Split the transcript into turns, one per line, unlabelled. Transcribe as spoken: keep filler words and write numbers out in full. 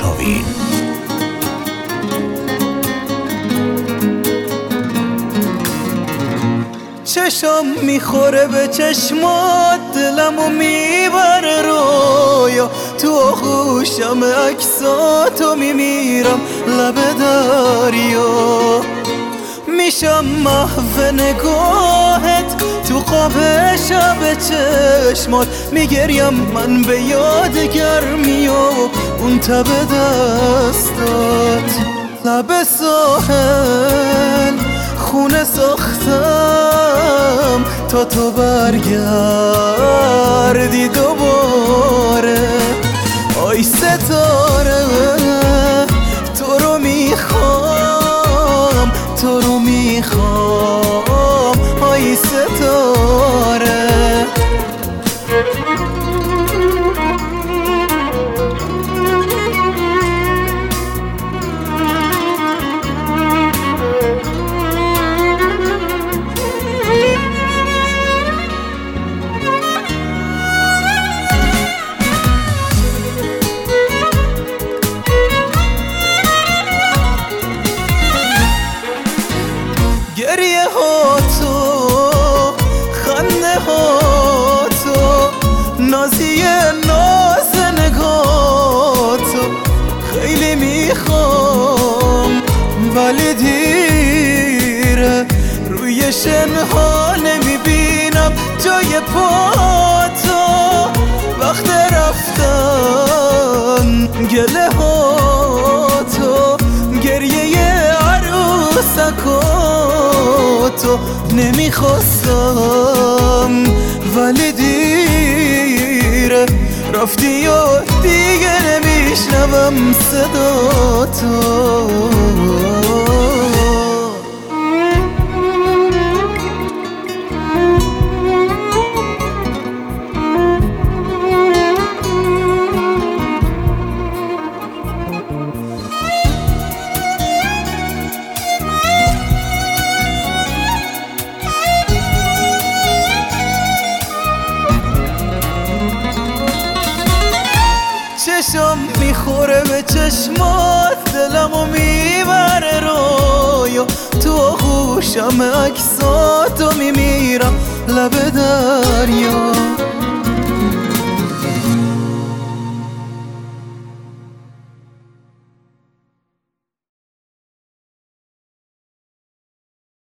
مشاویر.
چشم میخوره به چشمات، دلمو میبره رویا، تو آغوشم عکساتو میمیرم لب دریا. میشم محو نگاهت تو خواب شب چشمات، میگریم من به یاد گرمی و اون تب دستات. لب ساحل خونه ساختم تا تو برگردی دوباره. آی ستاره تو رو میخوام، تو رو میخوام آی ستاره. گریه ها تو، خنده ها تو، نازی ناز نگاه تو خیلی میخوام، ولی دیره روی شنها نمیبینم جای پا تو. وقت رفتن گله ها تو، گریه عروسکاتو نمیخواستم، ولی دیره رفتی و دیگه نمیشنوم صدا تو. چشم میخوره به چشمات، دلمو میبره رویا، تو آغوشم عکساتو میمیرم لب دریا.